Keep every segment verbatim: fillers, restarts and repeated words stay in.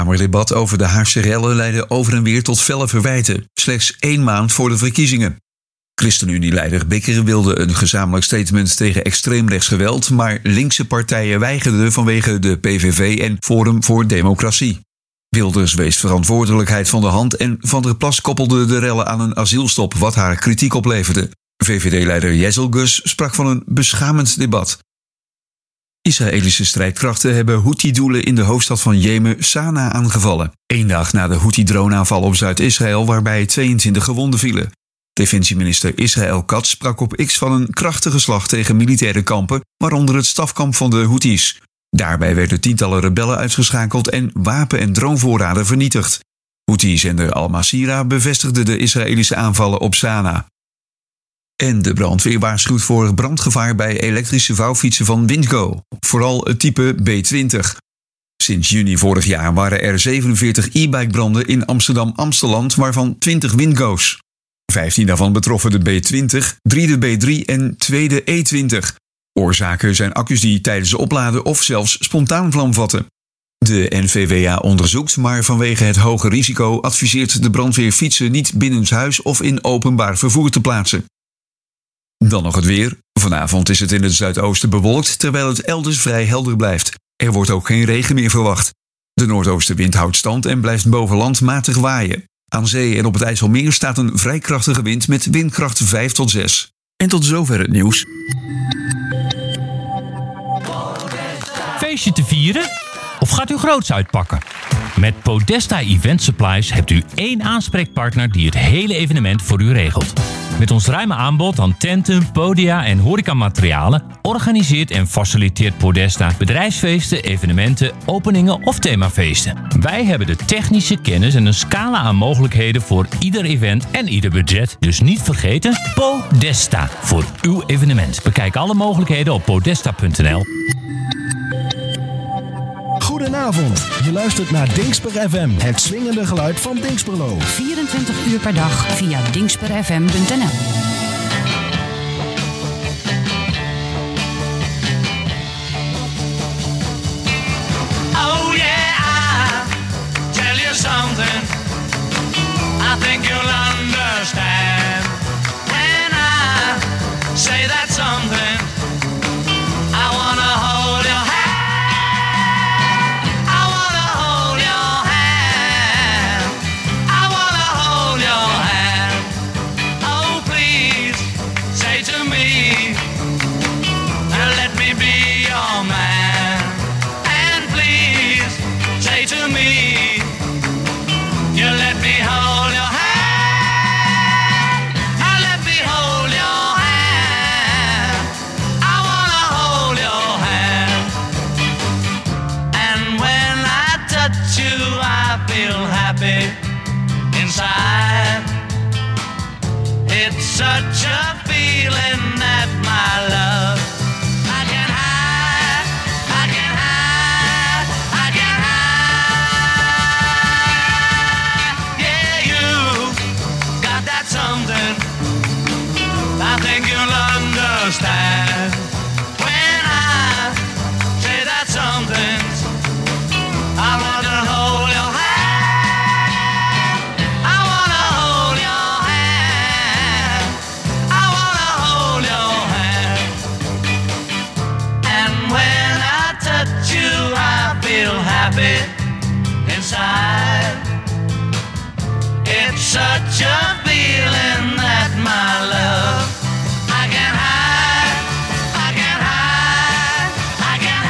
Kamerdebat over de Haagse rellen leidde over en weer tot felle verwijten, slechts één maand voor de verkiezingen. ChristenUnie-leider Bikker wilde een gezamenlijk statement tegen extreemrechts geweld, maar linkse partijen weigerden vanwege de P V V en Forum voor Democratie. Wilders wees verantwoordelijkheid van de hand en Van der Plas koppelde de rellen aan een asielstop, wat haar kritiek opleverde. V V D-leider Jezelgus sprak van een beschamend debat. Israëlische strijdkrachten hebben Houthi-doelen in de hoofdstad van Jemen, Sanaa, aangevallen. Eén dag na de Houthi-droneaanval op Zuid-Israël, waarbij tweeëntwintig gewonden vielen. Defensieminister Israël Katz sprak op X van een krachtige slag tegen militaire kampen, waaronder het stafkamp van de Houthis. Daarbij werden tientallen rebellen uitgeschakeld en wapen- en dronevoorraden vernietigd. Houthi-zender Al Masira bevestigde de Israëlische aanvallen op Sanaa. En de brandweer waarschuwt voor brandgevaar bij elektrische vouwfietsen van Windgo, vooral het type B twintig. Sinds juni vorig jaar waren er zevenenveertig e-bike branden in Amsterdam-Amsteland, waarvan twintig Windgo's. vijftien daarvan betroffen de B twintig, drie de B drie en twee de E twintig. Oorzaken zijn accu's die tijdens opladen of zelfs spontaan vlam vatten. De N V W A onderzoekt, maar vanwege het hoge risico adviseert de brandweer fietsen niet binnenshuis of in openbaar vervoer te plaatsen. Dan nog het weer. Vanavond is het in het zuidoosten bewolkt, terwijl het elders vrij helder blijft. Er wordt ook geen regen meer verwacht. De noordoostenwind houdt stand en blijft boven land matig waaien. Aan zee en op het IJsselmeer staat een vrij krachtige wind met windkracht vijf tot zes. En tot zover het nieuws. Feestje te vieren? Of gaat u groots uitpakken? Met Podesta Event Supplies hebt u één aanspreekpartner die het hele evenement voor u regelt. Met ons ruime aanbod aan tenten, podia en horecamaterialen organiseert en faciliteert Podesta bedrijfsfeesten, evenementen, openingen of themafeesten. Wij hebben de technische kennis en een scala aan mogelijkheden voor ieder event en ieder budget. Dus niet vergeten, Podesta voor uw evenement. Bekijk alle mogelijkheden op podesta punt n l. Goedenavond, je luistert naar Dingsper F M, het swingende geluid van Dingsperlo. vierentwintig uur per dag via dingsper f m punt n l. Oh yeah, I tell you something, I think you'll understand when I say that something. I wanna hold your hand. Inside, it's such a feeling that my love I can hide, I can hide, I can hide. Yeah, you got that something I think you'll understand when I say that something. I want to hold your hand. Happy inside, it's such a feeling that my love I can hide, I can hide, I can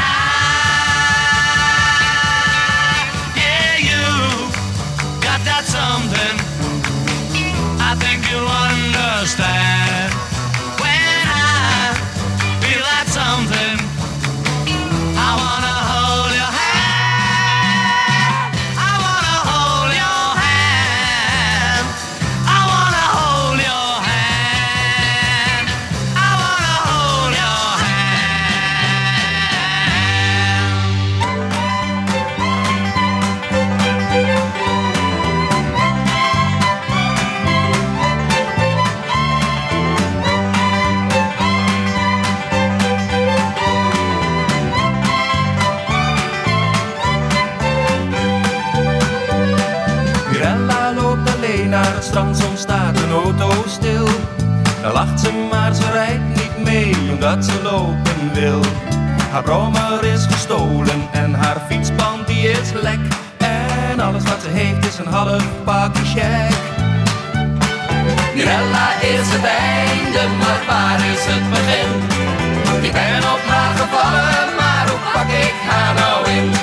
hide. Yeah, you got that something I think you'll understand when I feel that something. I wanna hold your hand. I het strand, soms staat een auto stil. Dan lacht ze maar ze rijdt niet mee, omdat ze lopen wil. Haar brommer is gestolen en haar fietsband die is lek. En alles wat ze heeft is een half pakje check. Mirella is het einde, maar waar is het begin? Ik ben op haar gevallen, maar hoe pak ik haar nou in?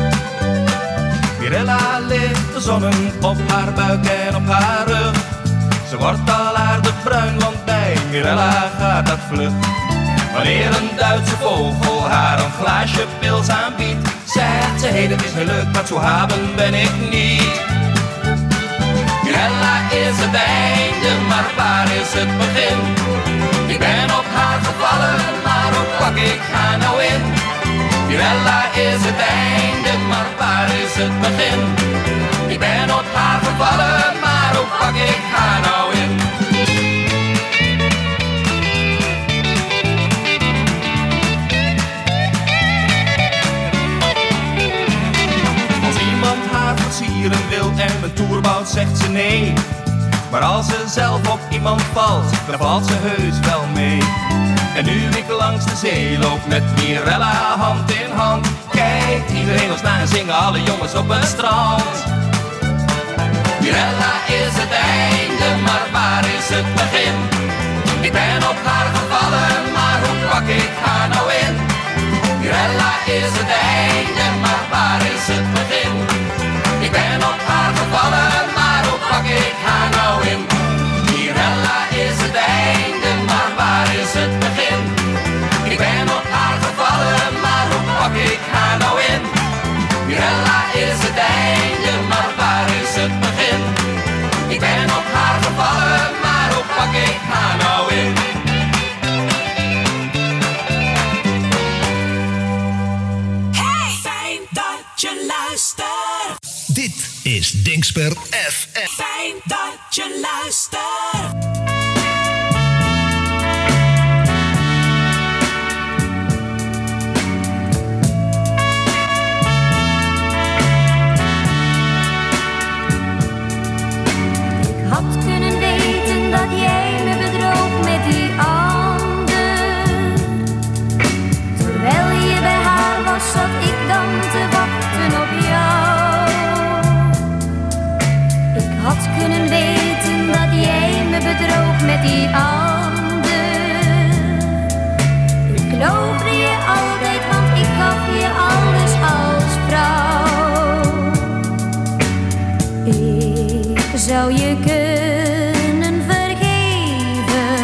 Mirella ligt te zonnen op haar buik en op haar rug. Ze wordt al aardig bruin, want bij Mirella gaat dat vlug. Wanneer een Duitse vogel haar een glaasje pils aanbiedt, zegt ze, hey, dat is heel leuk, maar zo haben ben ik niet. Mirella is het einde, maar waar is het begin? Ik ben op haar gevallen, maar hoe pak ik haar nou in? Mirella is het einde, maar waar is het begin? Ik ben op haar gevallen, maar hoe pak ik haar nou in? Als iemand haar versieren wil en een toer bouwt, zegt ze nee. Maar als ze zelf op iemand valt, dan valt ze heus wel mee. En nu ik langs de zee loop met Mirella hand in hand, kijkt iedereen ons na en zingen alle jongens op het strand. Mirella is het einde, maar waar is het begin? Ik ben op haar gevallen, maar hoe pak ik haar nou in? Mirella is het einde, maar waar is het begin? Ik ben op haar gevallen, maar hoe pak ik haar nou in? Mirella is het einde, maar waar is het begin? Ik ben op haar gevallen, maar hoe pak ik haar nou in? Mirella is het einde, maar waar is het begin? Ik ben op haar gevallen, maar hoe pak ik haar nou in? Hey, fijn dat je luistert. Dit is Dingsper F M. Fijn dat je luistert. Ik had kunnen weten dat jij me bedroog met die ander. Terwijl je bij haar was, zat ik dan te wachten op jou. Ik had kunnen weten dat jij me bedroog met die ander. Ik geloofde je altijd, want ik gaf je alles als vrouw. Ik zou je kunnen vergeven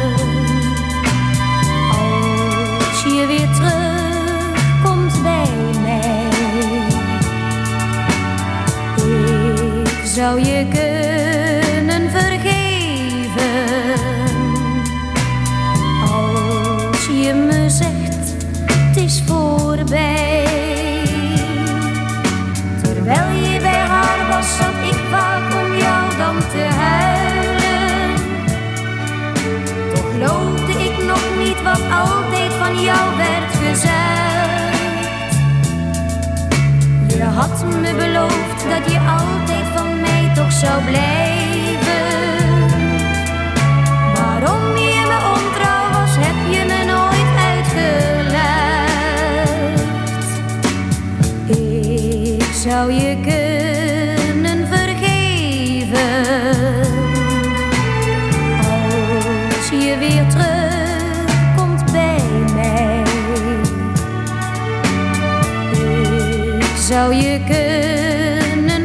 als je weer terugkomt bij mij. Ik zou je kunnen vergeven als je me zegt het is voorbij. Terwijl je bij haar was, zat ik vaak om jou dan te huilen. Toch geloofde ik nog niet wat altijd van jou werd gezegd. Je had me beloofd dat je altijd van mij toch zou blijven. Waarom je me ontrouw was, heb je me nooit uitgelegd. Ik zou je kunnen vergeven als je weer terugkomt bij mij. Ik zou je kunnen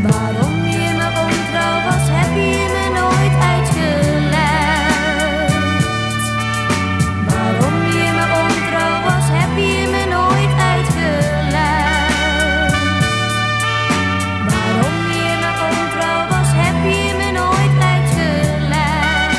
Waarom je me ontrouw was, heb je me nooit uitgelegd. Waarom je me ontrouw was, heb je me nooit uitgelegd. Waarom je me ontrouw was, heb je me nooit uitgelegd.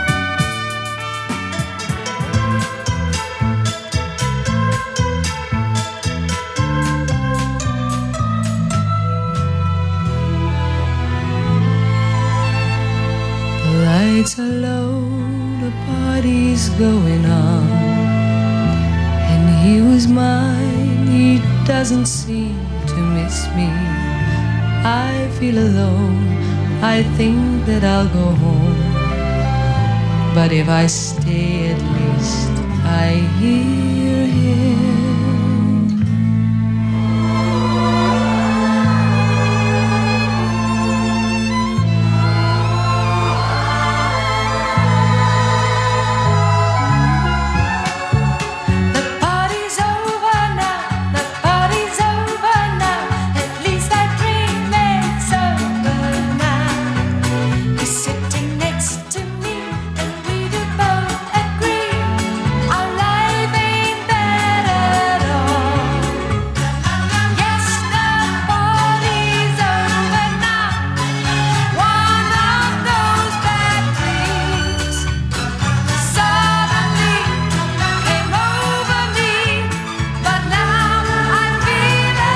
The lights are low, the party's going on, and he was mine, he doesn't seem to miss me. I feel alone, I think that I'll go home, but if I stay at least I hear him. The party's over now, the party's over now. At least I dream it's over now. He's sitting next to me, and we do both agree our life ain't bad at all. Yes, the party's over now. One of those bad dreams suddenly came over me, but now I feel at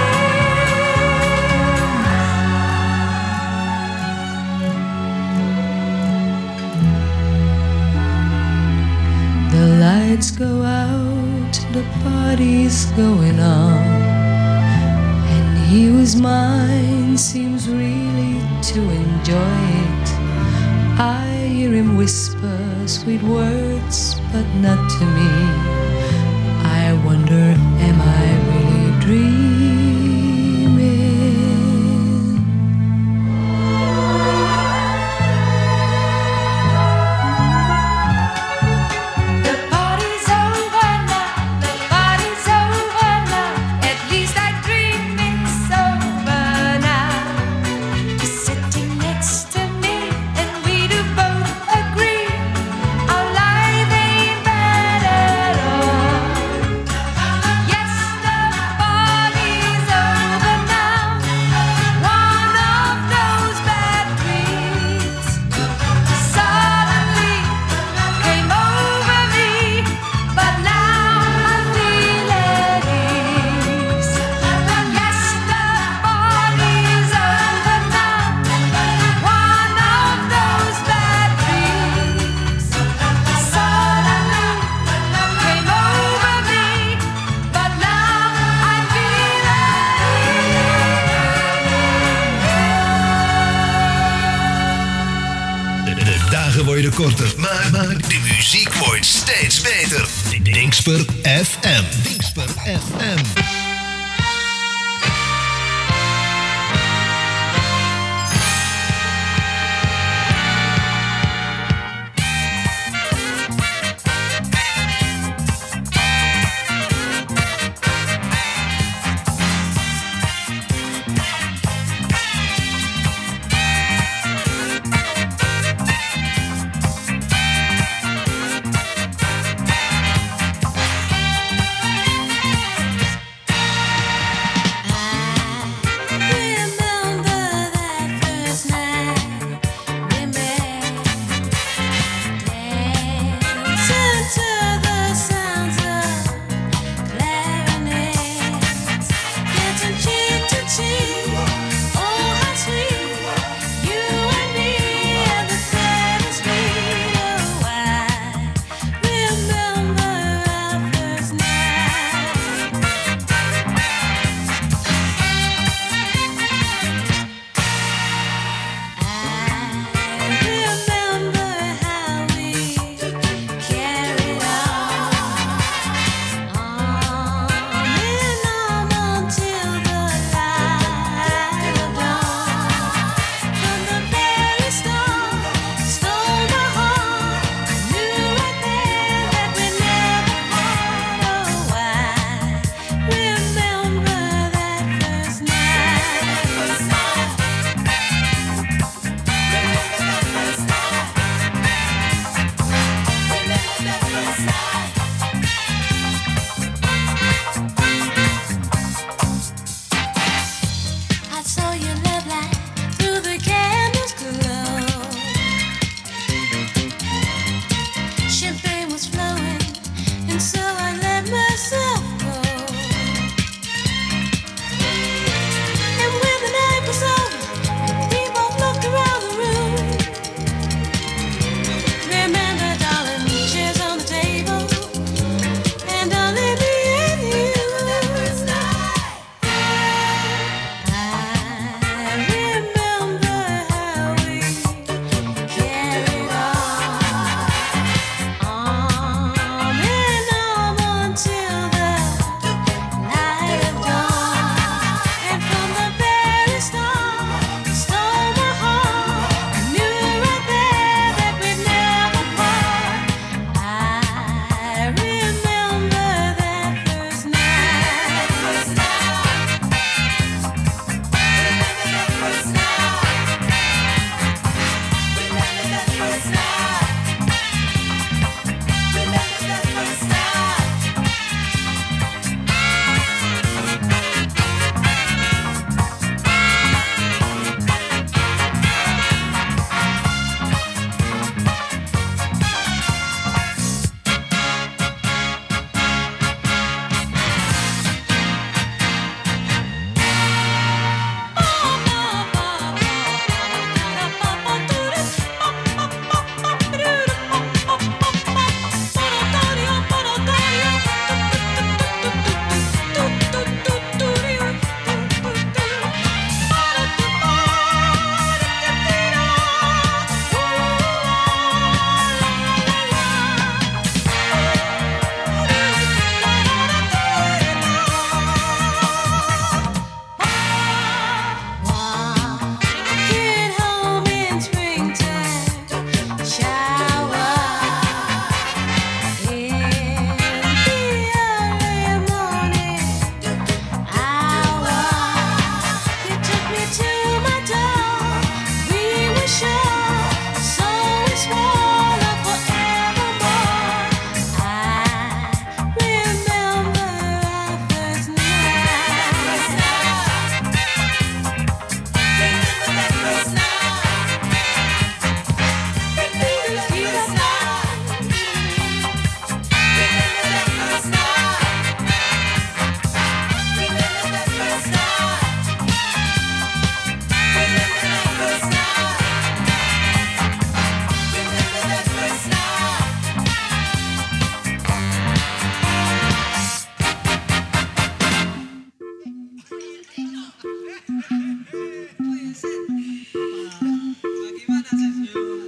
The lights go out, the party's going on, and he was mine, seems really to enjoy it. I hear him whisper sweet words, but not to me. I wonder, am I really dreaming? The party's over now, the party's over now. At least I dream it's over now. He's sitting next to me, and we do both agree our life ain't bad at all. Yes, the party's over now. One of those bad dreams suddenly came over me, but now I feel at ease. Yes, the party's over now. One of those bad dreams suddenly came over me, but now I feel at De, de dagen worden korter, maar, maar de muziek wordt steeds beter. Dingsper F M. Dingsper F M.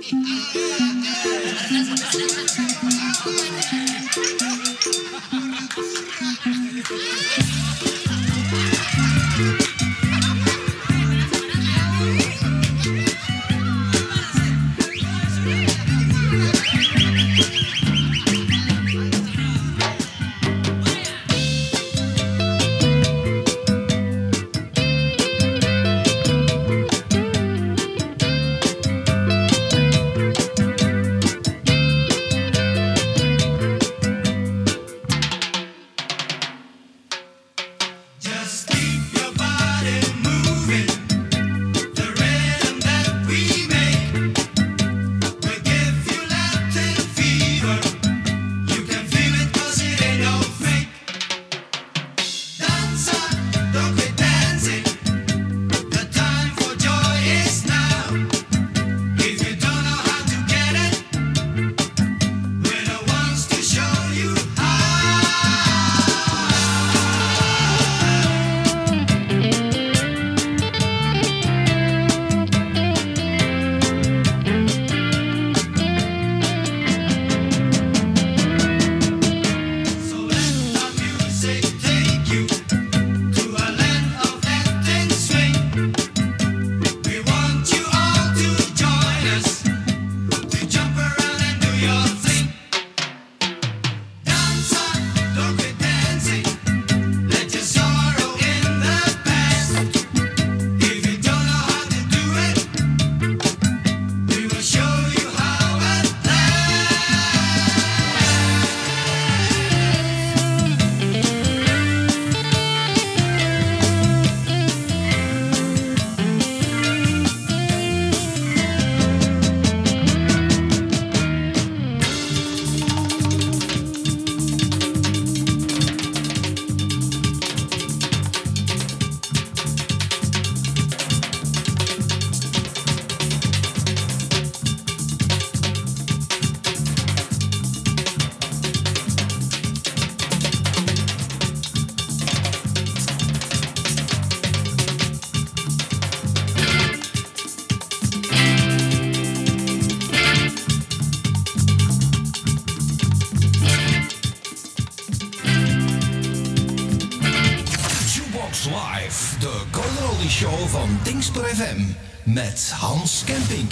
Show van Dingster F M met Hans Kempink.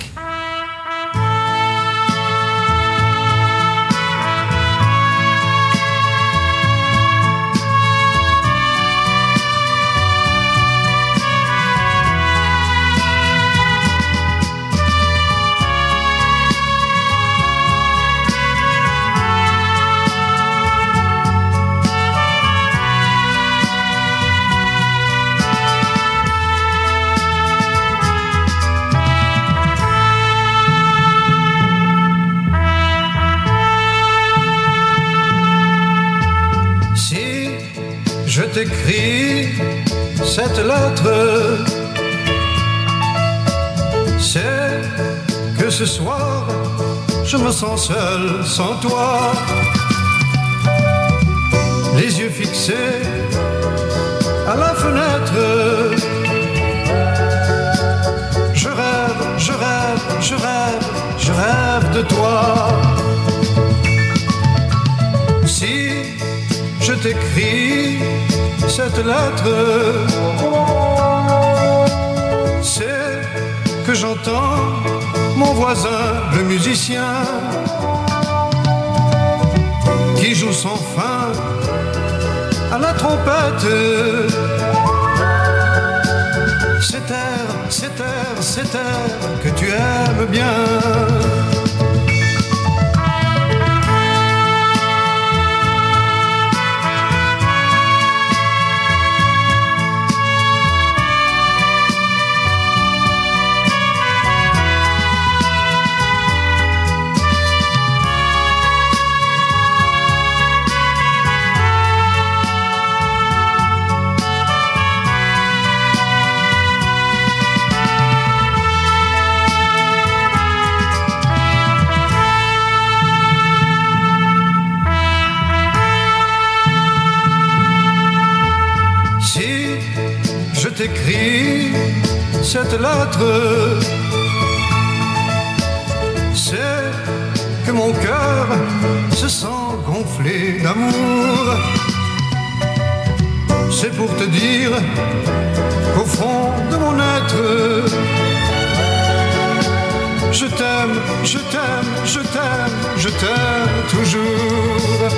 J'écris cette lettre, c'est que ce soir je me sens seul sans toi, les yeux fixés à la fenêtre. Je rêve, je rêve, je rêve, je rêve de toi. Si je t'écris cette lettre, c'est que j'entends mon voisin, le musicien, qui joue sans fin à la trompette. Cet air, cet air, cet air que tu aimes bien. T'écris cette lettre, sais que mon cœur se sent gonflé d'amour. C'est pour te dire qu'au fond de mon être, je t'aime, je t'aime, je t'aime, je t'aime toujours.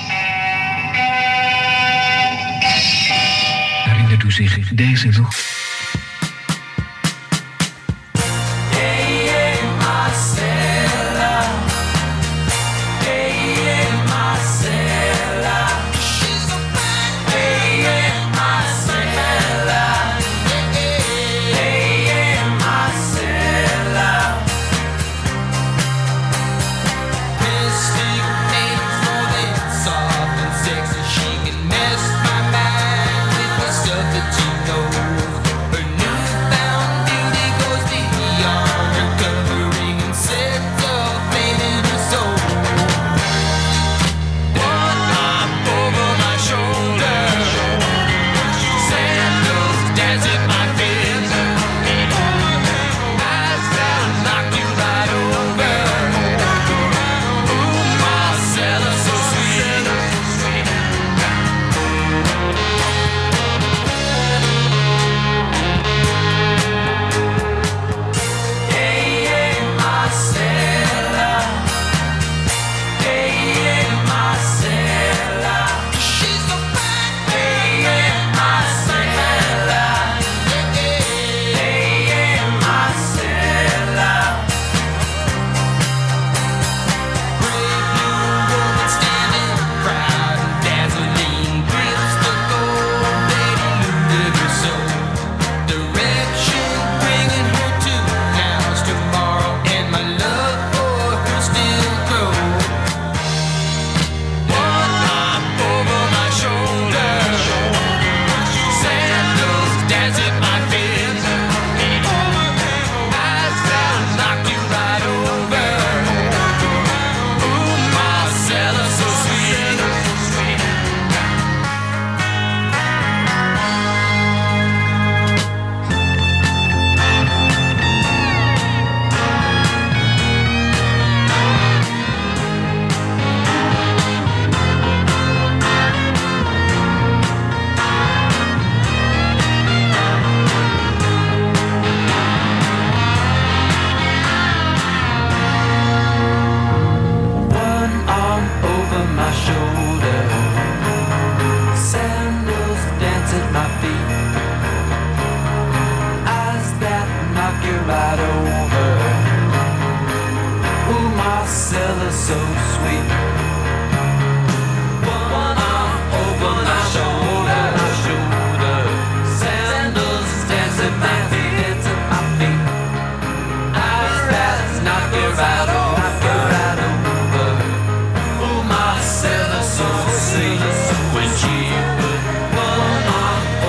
zich deze nog dance at my feet. Eyes that knock you right over. Ooh, Marcella, so sweet. One arm over my shoulder, my shoulder. Sandals dance at my feet, dance at my feet. Eyes that knock you right over, knock you right over. Ooh, Marcella, so sweet. When she put one arm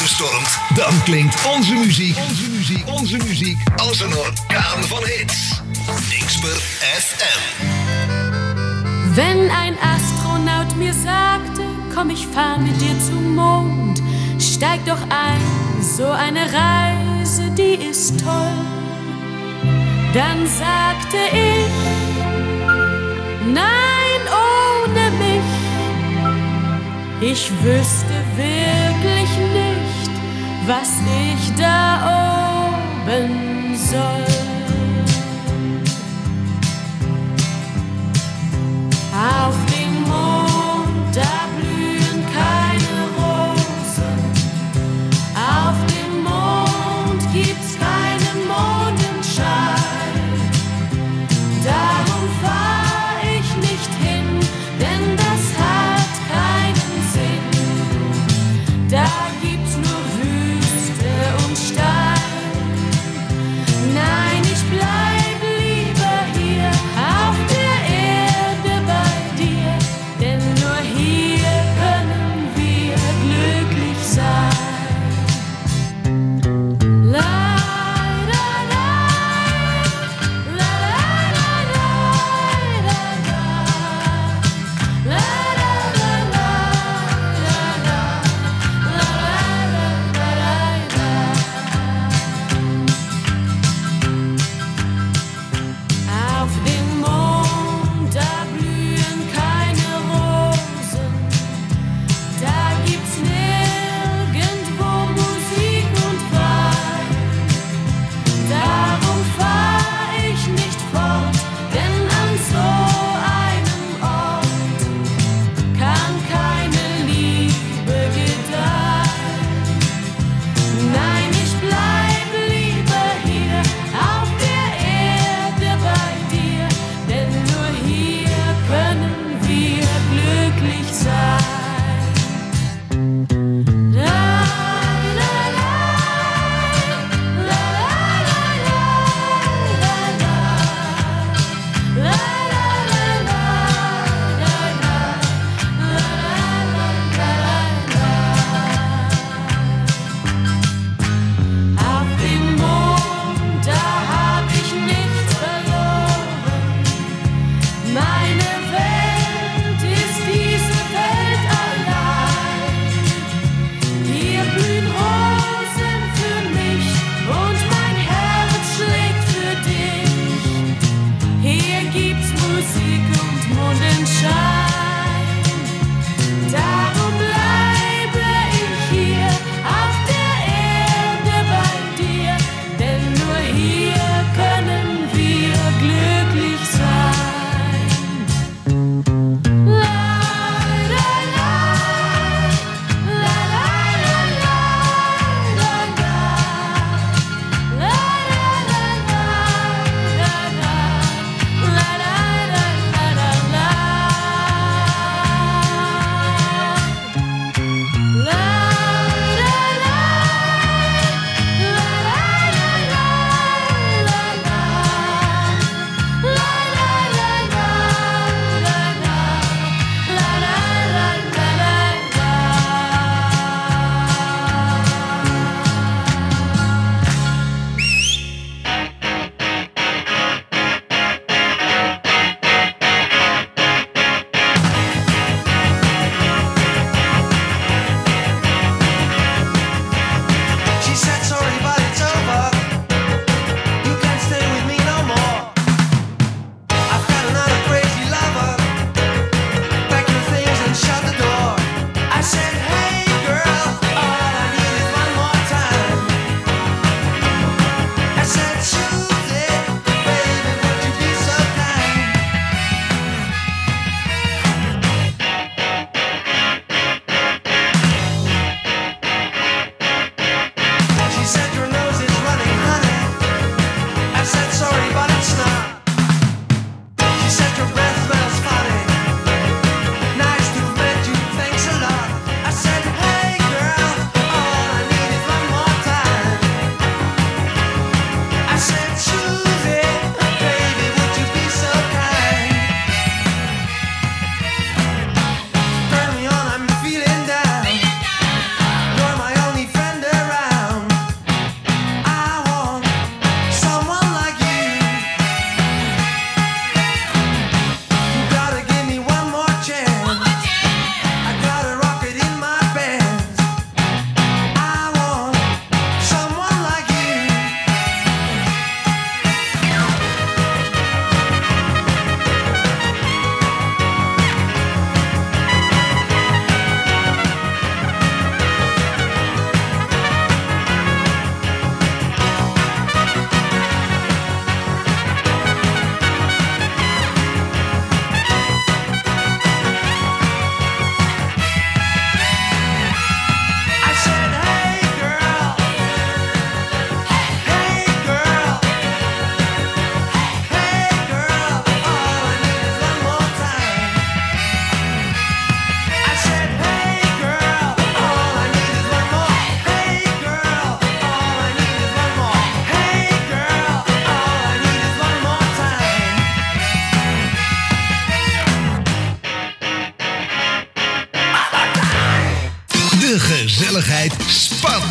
stormt, dan klinkt onze muziek, onze muziek, onze muziek als een orkaan van hits. Dingsper F M. Wenn ein Astronaut mir sagte, komm, ich fahr mit dir zum Mond, steig doch ein, so eine Reise, die ist toll. Dann sagte ich, nein, ohne mich, ich wüsste wirklich nicht, was ich da oben soll. Auf dem Mond, da blühen keine Rosen. Auf dem Mond gibt's keinen Mondenschein. Darum fahr ich nicht hin, denn das hat keinen Sinn. Da gibt's nur Wüste und Stein. Nein.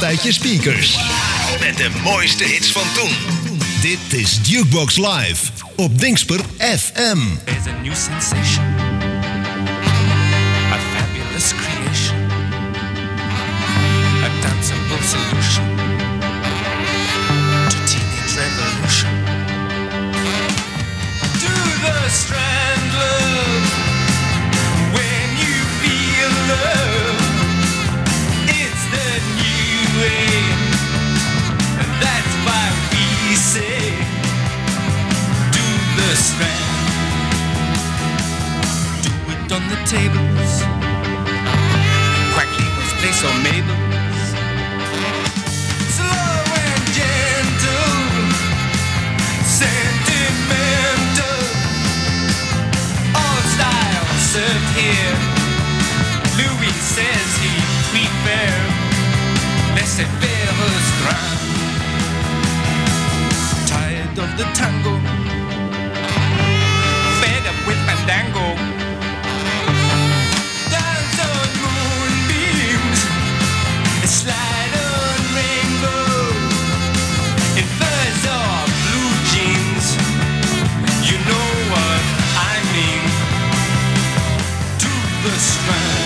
uit je speakers. Met de mooiste hits van toen. Dit is Jukebox Live op Dingsper F M. There's a new sensation, a fabulous creation, a danceable solution to teenage revolution. To the strand, love, when you feel love, it's the new way, and that's why we say, do the strand. Do it on the tables, Quackly was place or Mabel's. Slow and gentle, sentimental, all styles served here. Louis says he prefer laissez-faire restaurant. Tired of the tango, fed up with fandango. Dance on moonbeams, slide on rainbow. In furs or blue jeans, you know what I mean. To the strand.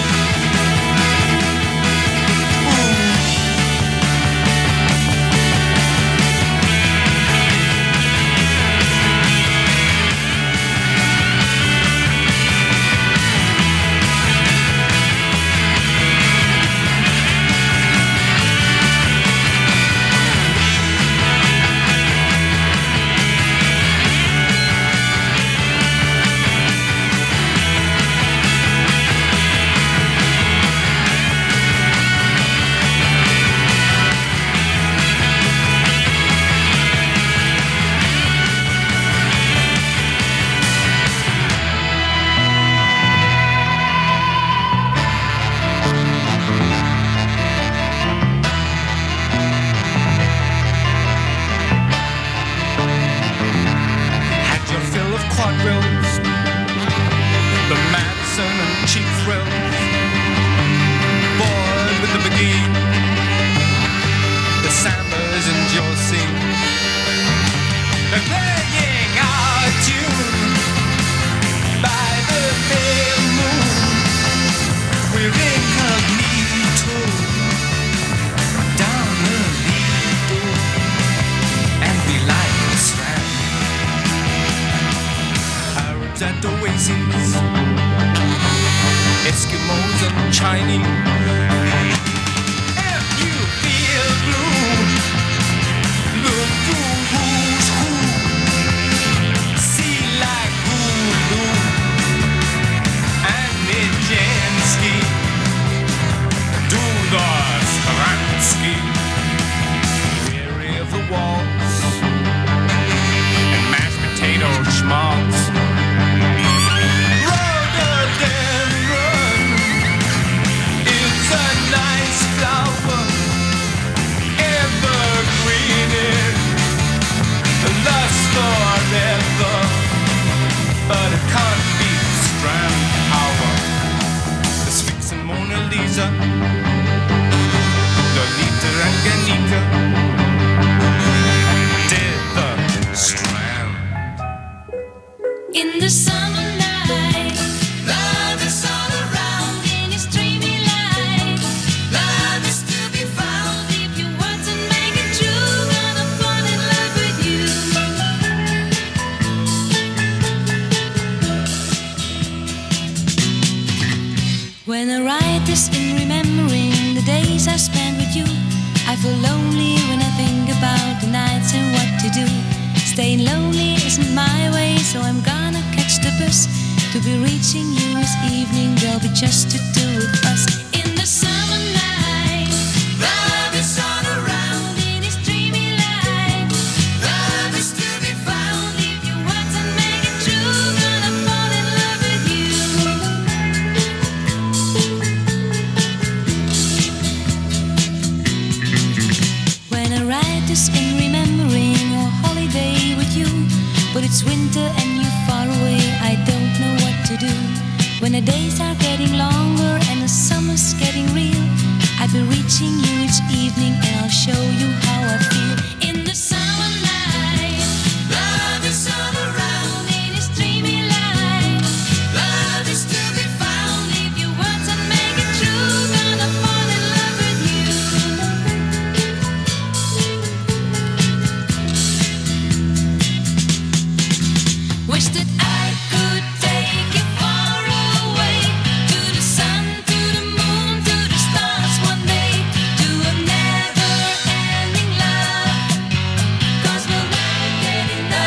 Had your fill of quadrilles, the Madison and cheap thrills, boy with the beguine, the sambas and your scene. They're playing our tune by the pale moon. We're incognito down the Lido, and we like the strand. Arabs at oases, Eskimos and Chinese. If you feel blue, look through who's who. See like Hulu and Nijinsky. Do the Stransky. Weary of the waltz and mashed potato schmaltz. Rhododendron, it's a nice flower, evergreen it lasts forever, but it can't beat strand power. The Sphinx and Mona Lisa, Lolita and Ganika did the strand. In the summer night, love is all around in its dreamy light. Love is to be found if you want to make it true. Gonna fall in love with you. When I write this in remembering the days I spent with you, I feel lonely when I think about the nights and what to do. Staying lonely isn't my way, so I'm gonna catch the bus to be reaching you this evening. There'll be just the two of us in the summer night. Love is all around in its dreamy light. Love is to be found if you want to make it true. Gonna fall in love with you. When I write this in remembering a holiday with you, but it's winter and you're far away, I don't know what to do. When the days are getting longer and the summer's getting real, I'll be reaching you each evening and I'll show you how I feel in the summer night. Love is all around in its dreamy light. Love is to be found if your words and make it true. Gonna fall in love with you. Wish that I could take you far away to the sun, to the moon, to the stars one day, to a never-ending love, 'cause we'll never get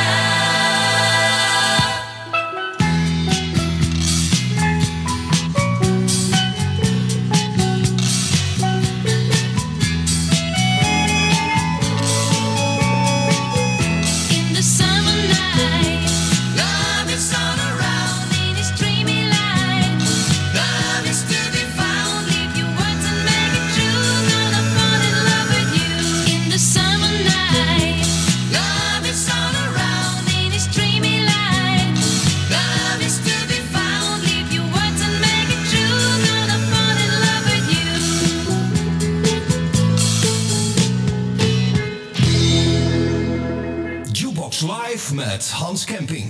in the summer night. Love is all around in its dreamy light. Love is to be found if your words and make it true. Gonna fall in love with you in the summer night. Love is all around in its dreamy light. Love is to be found if your words and make it true. Gonna fall in love with you. Jukebox Live met Hans Kempink.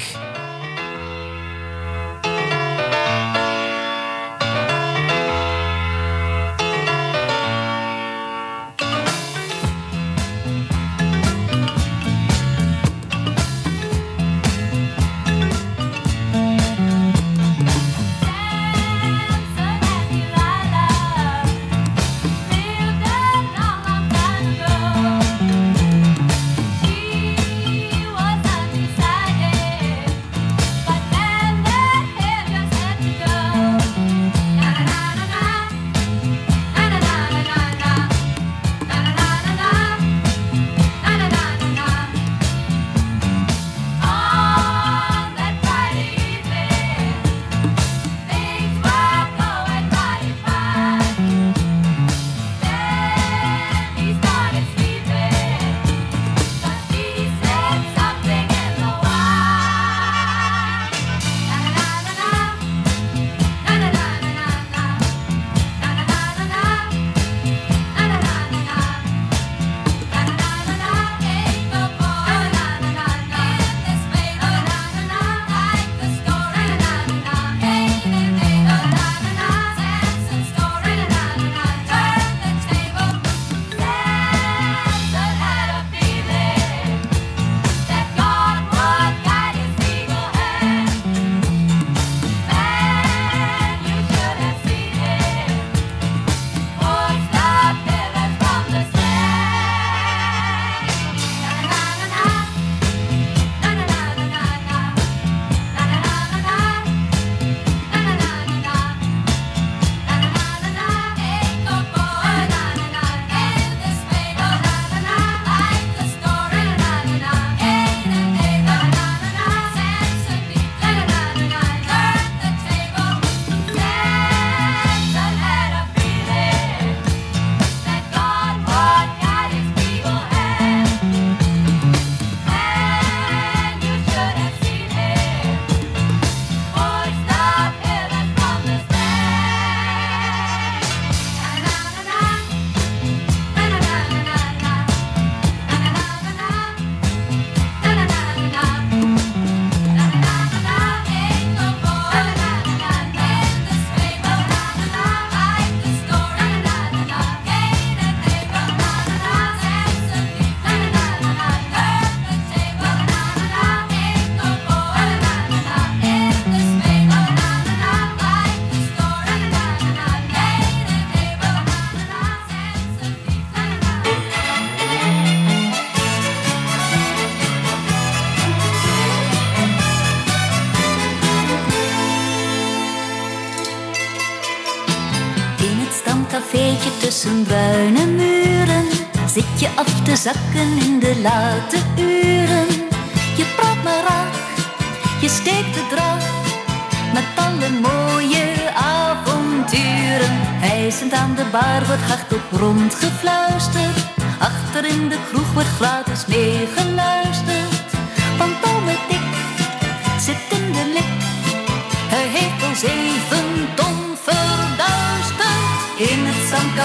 cafeetje tussen bruine muren zit je af te zakken in de late uren. Je praat maar raak, je steekt de draad met alle mooie avonturen. Hijsend aan de bar wordt hardop rondgefluisterd. Achter in de kroeg wordt gratis meegeluisterd. Want ome Dick zit in de lik. Hij heeft al zeven ton verduisterd. In het zandkasteel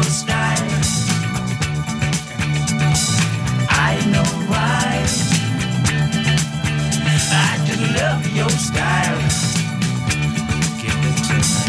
your style. I know why. I just love your style. Give it to me.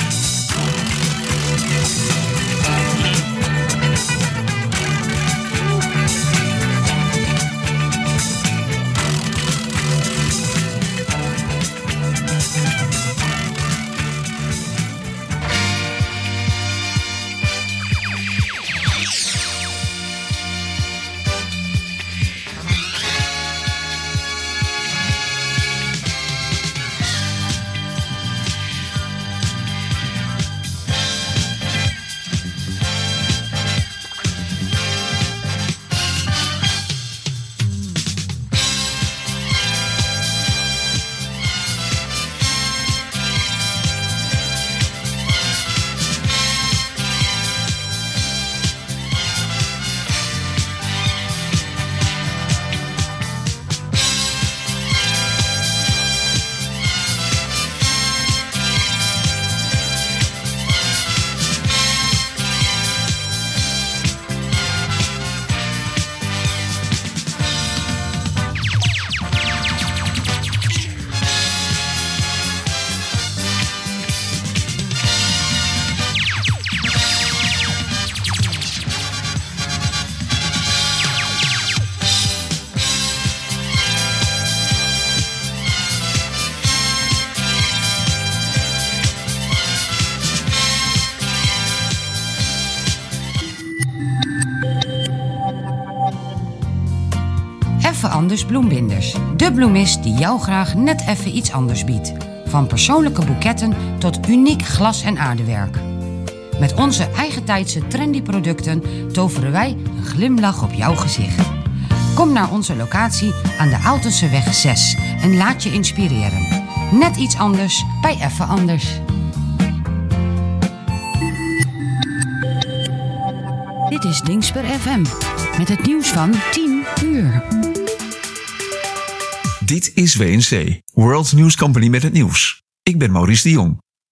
Even Anders bloembinders. De bloemist die jou graag net even iets anders biedt. Van persoonlijke boeketten tot uniek glas- en aardewerk. Met onze eigentijdse trendy producten toveren wij een glimlach op jouw gezicht. Kom naar onze locatie aan de Aaltenseweg zes en laat je inspireren. Net iets anders bij Even Anders. Dit is Dingsper F M met het nieuws van tien uur. Dit is W N C, World News Company met het nieuws. Ik ben Maurice de Jong.